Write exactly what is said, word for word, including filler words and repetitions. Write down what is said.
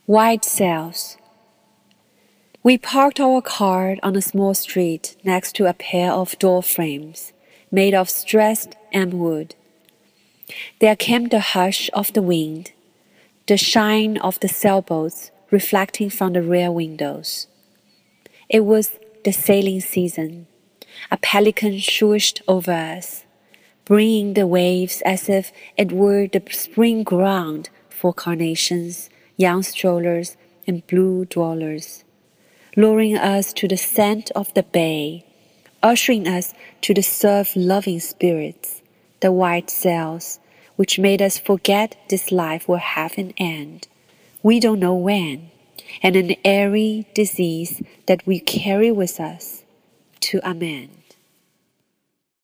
White sails. We parked our car on a small street next to a pair of door frames made of stressed elm wood. There came the hush of the wind, the shine of the sailboats reflecting from the rear windows. It was the sailing season. A pelican swooshed over us, bringing the waves as if it were the spring ground for carnations, young strollers, and blue dwellers, luring us to the scent of the bay, ushering us to the surf-loving spirits, the white sails, which made us forget this life will have an end. We don't know when, and an airy disease that we carry with us to Amen.